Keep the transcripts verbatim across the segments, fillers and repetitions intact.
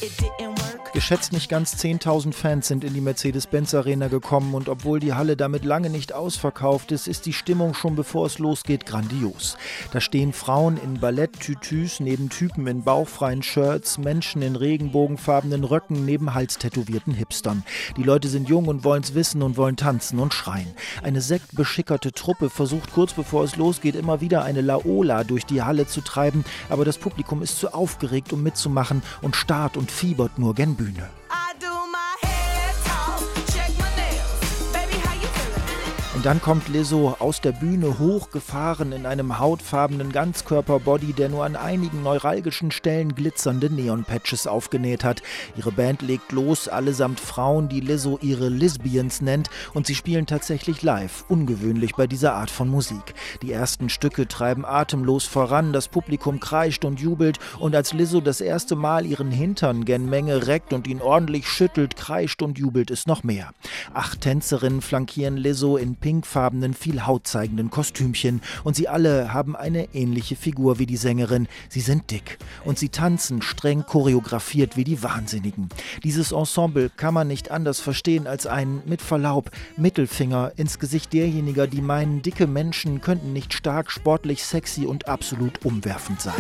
Geschätzt nicht ganz zehntausend Fans sind in die Mercedes-Benz-Arena gekommen und obwohl die Halle damit lange nicht ausverkauft ist, ist die Stimmung schon bevor es losgeht grandios. Da stehen Frauen in Balletttütüs neben Typen in bauchfreien Shirts, Menschen in regenbogenfarbenen Röcken neben halstätowierten Hipstern. Die Leute sind jung und wollen's wissen und wollen tanzen und schreien. Eine sektbeschickerte Truppe versucht kurz bevor es losgeht immer wieder eine Laola durch die Halle zu treiben, aber das Publikum ist zu aufgeregt, um mitzumachen und starrt und fiebert nur gen Bühne. Und dann kommt Lizzo aus der Bühne hochgefahren in einem hautfarbenen Ganzkörperbody, der nur an einigen neuralgischen Stellen glitzernde Neon-Patches aufgenäht hat. Ihre Band legt los, allesamt Frauen, die Lizzo ihre Lesbians nennt, und sie spielen tatsächlich live, ungewöhnlich bei dieser Art von Musik. Die ersten Stücke treiben atemlos voran, das Publikum kreischt und jubelt, und als Lizzo das erste Mal ihren Hintern gen Menge reckt und ihn ordentlich schüttelt, kreischt und jubelt es noch mehr. Acht Tänzerinnen flankieren Lizzo in pinkfarbenen, viel Haut zeigenden Kostümchen und sie alle haben eine ähnliche Figur wie die Sängerin. Sie sind dick und sie tanzen streng choreografiert wie die Wahnsinnigen. Dieses Ensemble kann man nicht anders verstehen als einen, mit Verlaub, Mittelfinger ins Gesicht derjenigen, die meinen, dicke Menschen könnten nicht stark, sportlich, sexy und absolut umwerfend sein.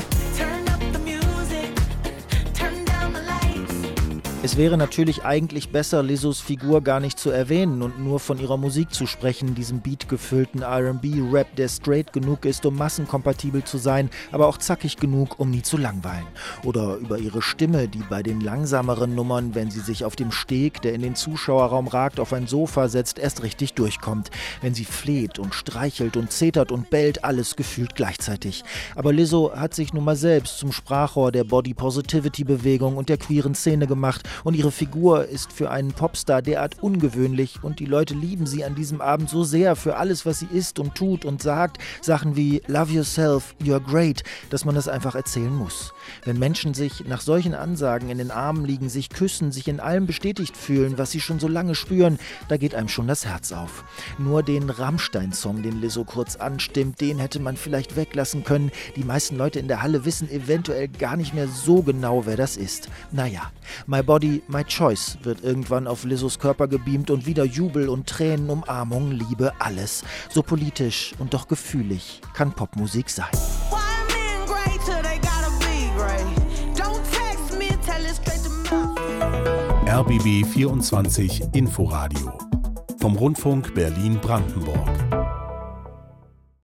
Es wäre natürlich eigentlich besser, Lizzos Figur gar nicht zu erwähnen und nur von ihrer Musik zu sprechen, diesem beatgefüllten R and B-Rap, der straight genug ist, um massenkompatibel zu sein, aber auch zackig genug, um nie zu langweilen. Oder über ihre Stimme, die bei den langsameren Nummern, wenn sie sich auf dem Steg, der in den Zuschauerraum ragt, auf ein Sofa setzt, erst richtig durchkommt. Wenn sie fleht und streichelt und zetert und bellt, alles gefühlt gleichzeitig. Aber Lizzo hat sich nun mal selbst zum Sprachrohr der Body-Positivity-Bewegung und der queeren Szene gemacht, und ihre Figur ist für einen Popstar derart ungewöhnlich und die Leute lieben sie an diesem Abend so sehr für alles, was sie ist und tut und sagt, Sachen wie Love yourself, you're great, dass man das einfach erzählen muss. Wenn Menschen sich nach solchen Ansagen in den Armen liegen, sich küssen, sich in allem bestätigt fühlen, was sie schon so lange spüren, da geht einem schon das Herz auf. Nur den Rammstein-Song, den Lizzo kurz anstimmt, den hätte man vielleicht weglassen können. Die meisten Leute in der Halle wissen eventuell gar nicht mehr so genau, wer das ist. Naja, My Body, My Choice wird irgendwann auf Lizzos Körper gebeamt und wieder Jubel und Tränen, Umarmung, Liebe, alles. So politisch und doch gefühlig kann Popmusik sein. R B B vierundzwanzig Inforadio vom Rundfunk Berlin-Brandenburg.